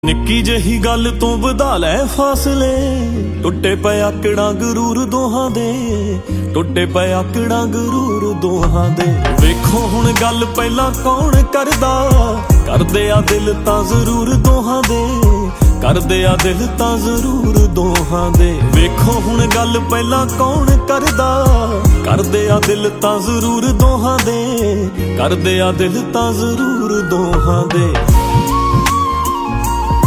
ਨਿੱਕੀ ਜਿਹੀ ਗੱਲ ਤੋਂ ਵਧਾ ਲੈ ਫਾਸਲੇ, ਟੁੱਟੇ ਪਏ ਆਕੜਾਂ ਗਰੂਰ ਦੋਹਾਂ ਦੇ, ਟੁੱਟੇ ਪਏ ਆਕੜਾਂ ਗਰੂਰ ਦੋਹਾਂ ਦੇ। ਵੇਖੋ ਹੁਣ ਗੱਲ ਪਹਿਲਾਂ ਕੌਣ ਕਰਦਾ, ਕਰਦੇ ਆ ਦਿਲ ਤਾਂ ਜ਼ਰੂਰ ਦੋਹਾਂ ਦੇ, ਕਰਦੇ ਆ ਦਿਲ ਤਾਂ ਜ਼ਰੂਰ ਦੋਹਾਂ ਦੇ। ਵੇਖੋ ਹੁਣ ਗੱਲ ਪਹਿਲਾਂ ਕੌਣ ਕਰਦਾ, ਕਰਦੇ ਆ ਦਿਲ ਤਾਂ ਜ਼ਰੂਰ ਦੋਹਾਂ ਦੇ, ਕਰਦੇ ਆ ਦਿਲ ਤਾਂ ਜ਼ਰੂਰ ਦੋਹਾਂ ਦੇ।